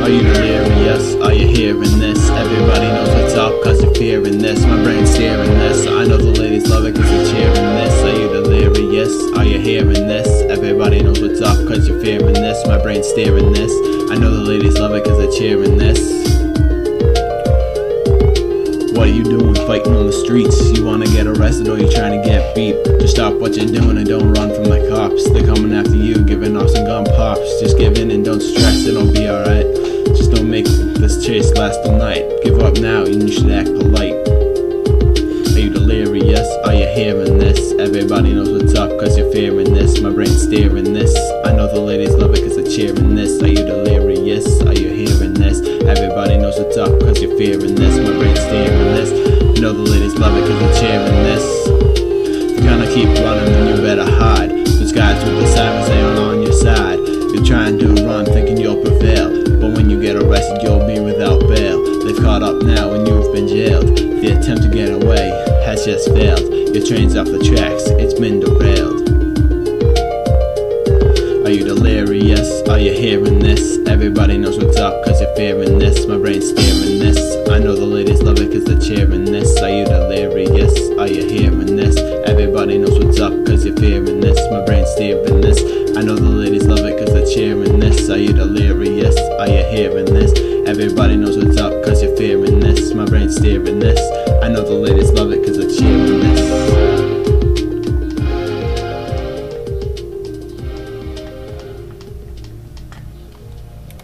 Are you delirious? Are you hearing this? Everybody knows what's up cause you're fearing this. My brain's steering this. I know the ladies love it cause they're cheering this. Are you delirious? Are you hearing this? Everybody knows what's up cause you're fearing this. My brain's steering this. I know the ladies love it cause they're cheering this. What are you doing fighting on the streets? You wanna get arrested or you trying to get beat? Just stop what you're doing and don't run from the cops. They're coming after you, giving off some gun pops. Just give in and don't stress, it'll be alright. Just don't make this chase last all night. Give up now and you should act polite. Are you delirious? Are you hearing this? Everybody knows what's up cause you're fearing this. My brain's steering this. I know the ladies love it cause they're cheering this. Are you delirious? Are you hearing this? Everybody knows what's up cause you're fearing this. My brain's steering this. I know the ladies love it cause they're cheering this. If you're gonna keep running then you better hide. Those guys with the sirens, they aren't on your side. You're trying to run thinking you'll prevail, but when you get arrested you'll be without bail. They've caught up now and you've been jailed. The attempt to get away has just failed. Your train's off the tracks, it's been derailed. Are you delirious? Are you hearing this? Everybody knows what's up cause you're fearing this. My brain's steering this. I know the ladies love it cause they're cheering this. Are you delirious? Are you hearing this? Everybody knows what's up cause you're fearing this. My brain's steering this. I know the ladies love it cause they're cheering this. Are you delirious?